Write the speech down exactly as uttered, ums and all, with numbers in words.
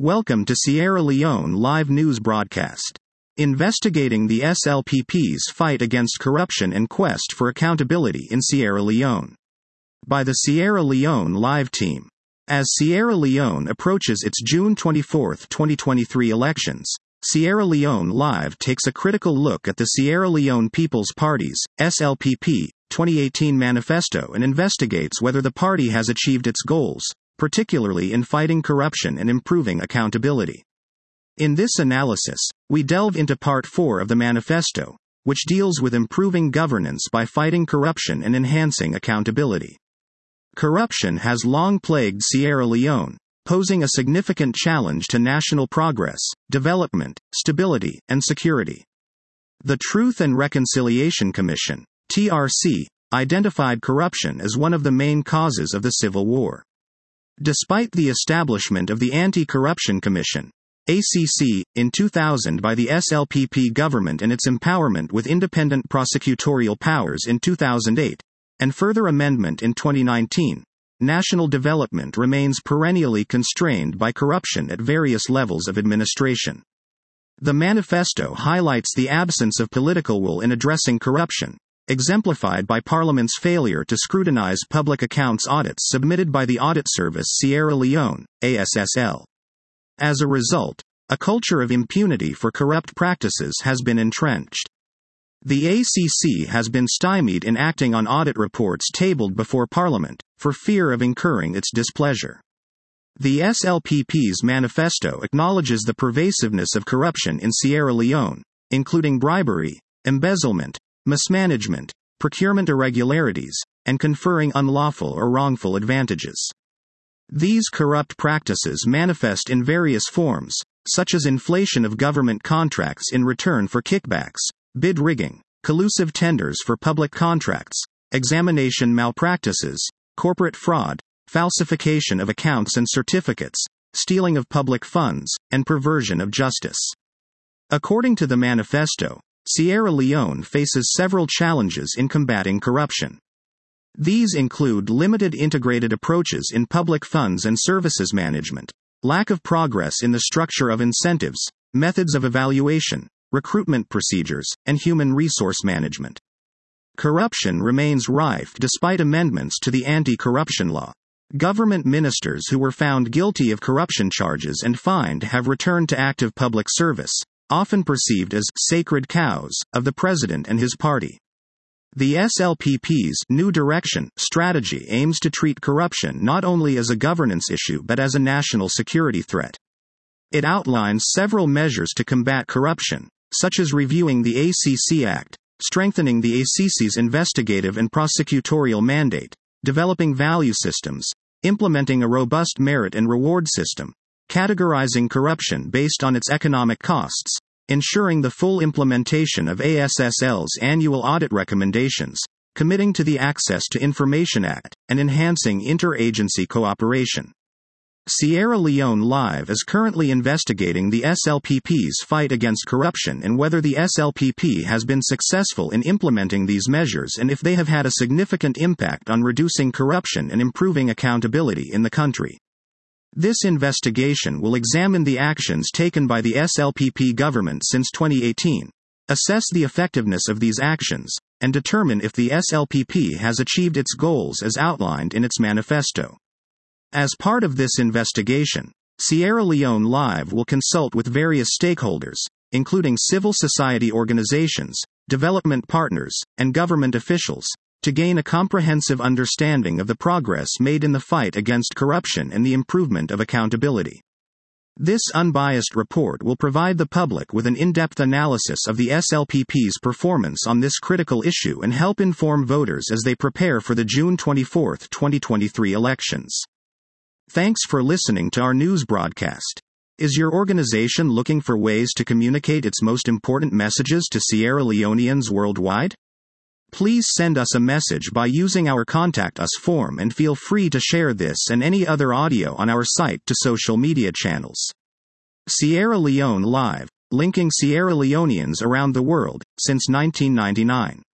Welcome to Sierra Leone Live News Broadcast. Investigating the S L P P's fight against corruption and quest for accountability in Sierra Leone. By the Sierra Leone Live team. As Sierra Leone approaches its June twenty-fourth, twenty twenty-three elections, Sierra Leone Live takes a critical look at the Sierra Leone People's Party's, S L P P, twenty eighteen manifesto and investigates whether the party has achieved its goals, particularly in fighting corruption and improving accountability. In this analysis, we delve into Part four of the manifesto, which deals with improving governance by fighting corruption and enhancing accountability. Corruption has long plagued Sierra Leone, posing a significant challenge to national progress, development, stability, and security. The Truth and Reconciliation Commission, T R C, identified corruption as one of the main causes of the civil war. Despite the establishment of the Anti-Corruption Commission, A C C, in two thousand by the S L P P government and its empowerment with independent prosecutorial powers in two thousand eight, and further amendment in twenty nineteen, national development remains perennially constrained by corruption at various levels of administration. The manifesto highlights the absence of political will in addressing corruption, exemplified by Parliament's failure to scrutinize public accounts audits submitted by the Audit Service Sierra Leone, A S S L. As a result, a culture of impunity for corrupt practices has been entrenched. The A C C has been stymied in acting on audit reports tabled before Parliament, for fear of incurring its displeasure. The S L P P's manifesto acknowledges the pervasiveness of corruption in Sierra Leone, including bribery, embezzlement, mismanagement, procurement irregularities, and conferring unlawful or wrongful advantages. These corrupt practices manifest in various forms, such as inflation of government contracts in return for kickbacks, bid rigging, collusive tenders for public contracts, examination malpractices, corporate fraud, falsification of accounts and certificates, stealing of public funds, and perversion of justice. According to the manifesto, Sierra Leone faces several challenges in combating corruption. These include limited integrated approaches in public funds and services management, lack of progress in the structure of incentives, methods of evaluation, recruitment procedures, and human resource management. Corruption remains rife despite amendments to the anti-corruption law. Government ministers who were found guilty of corruption charges and fined have returned to active public service, often perceived as sacred cows of the president and his party. The S L P P's New Direction strategy aims to treat corruption not only as a governance issue but as a national security threat. It outlines several measures to combat corruption, such as reviewing the A C C Act, strengthening the A C C's investigative and prosecutorial mandate, developing value systems, implementing a robust merit and reward system, categorizing corruption based on its economic costs, ensuring the full implementation of A S S L's annual audit recommendations, committing to the Access to Information Act, and enhancing interagency cooperation. Sierra Leone Live is currently investigating the S L P P's fight against corruption and whether the S L P P has been successful in implementing these measures and if they have had a significant impact on reducing corruption and improving accountability in the country. This investigation will examine the actions taken by the S L P P government since twenty eighteen, assess the effectiveness of these actions, and determine if the S L P P has achieved its goals as outlined in its manifesto. As part of this investigation, Sierra Leone Live will consult with various stakeholders, including civil society organizations, development partners, and government officials, to gain a comprehensive understanding of the progress made in the fight against corruption and the improvement of accountability. This unbiased report will provide the public with an in-depth analysis of the S L P P's performance on this critical issue and help inform voters as they prepare for the June twenty-fourth, twenty twenty-three elections. Thanks for listening to our news broadcast. Is your organization looking for ways to communicate its most important messages to Sierra Leoneans worldwide? Please send us a message by using our Contact Us form and feel free to share this and any other audio on our site to social media channels. Sierra Leone Live, linking Sierra Leoneans around the world, since nineteen ninety-nine.